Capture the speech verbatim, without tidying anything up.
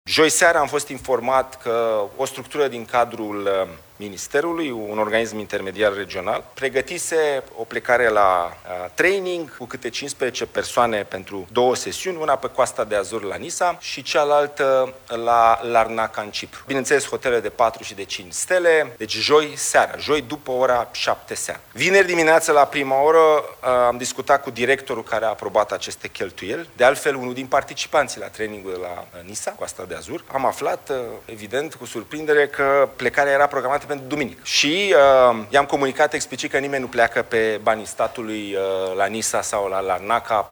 Joi seara am fost informat că o structură din cadrul Ministerului, un organism intermediar regional, pregătise o plecare la uh, training cu câte cincisprezece persoane pentru două sesiuni, una pe Coasta de Azur la Nisa și cealaltă la Larnaca în Cipru. Bineînțeles, hotele de patru și de cinci stele, deci joi seara, joi după ora șapte seara. Vineri dimineață la prima oră uh, am discutat cu directorul care a aprobat aceste cheltuieli, de altfel unul din participanții la trainingul de la Nisa, Coasta de Azur. Am aflat, uh, evident, cu surprindere că plecarea era programată pentru duminică. Și uh, i-am comunicat explicit că nimeni nu pleacă pe banii statului uh, la Nisa sau la Larnaca.